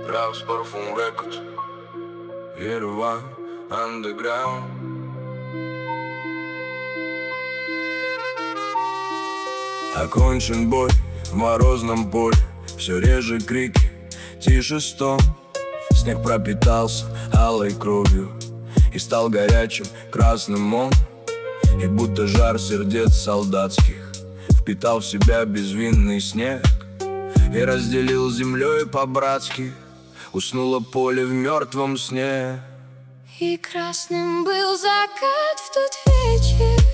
Raps Parfum Records, Ереван Underground. Окончен бой в морозном поле, все реже крики, тише стон. Снег пропитался алой кровью и стал горячим красным он. И будто жар сердец солдатских впитал в себя безвинный снег и разделил землей по-братски. Уснуло поле в мертвом сне. И красным был закат в тот вечер,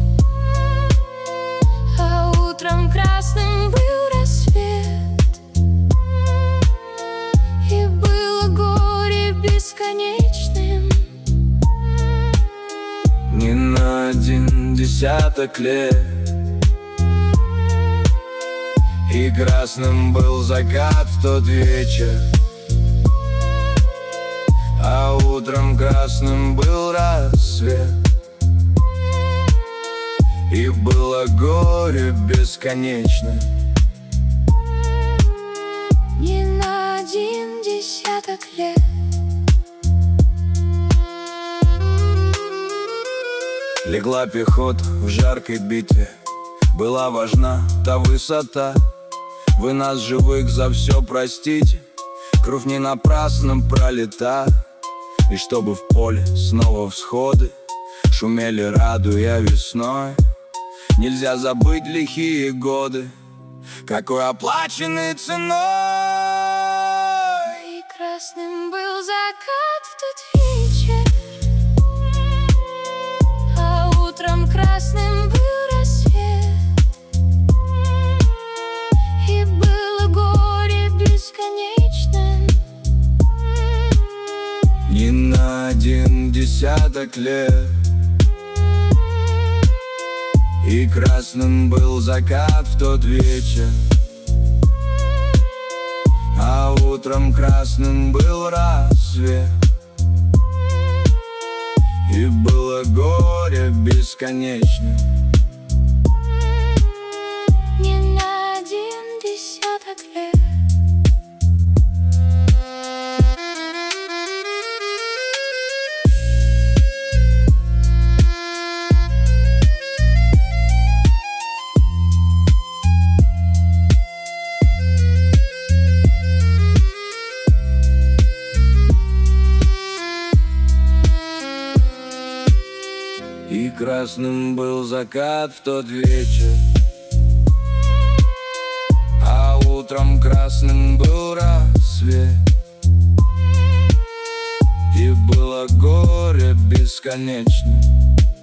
а утром красным был рассвет. И было горе бесконечным Не на 10 лет. И красным был закат в тот вечер, а утром красным был рассвет. И было горе бесконечно не на 10 лет. Легла пехота в жаркой битве, была важна та высота. Вы нас живых за все простите, кровь не напрасно пролита. И чтобы в поле снова всходы шумели, радуя весной, нельзя забыть лихие годы, какой оплаченной ценой. И красным был закат в тот вечер, а утром красным был рассвет. И было горе бесконечным Не на 10 лет. И красным был закат в тот вечер, а утром красным был рассвет. И было горе бесконечно не на 10 лет. И красным был закат в тот вечер, а утром красным был рассвет. И было горе бесконечно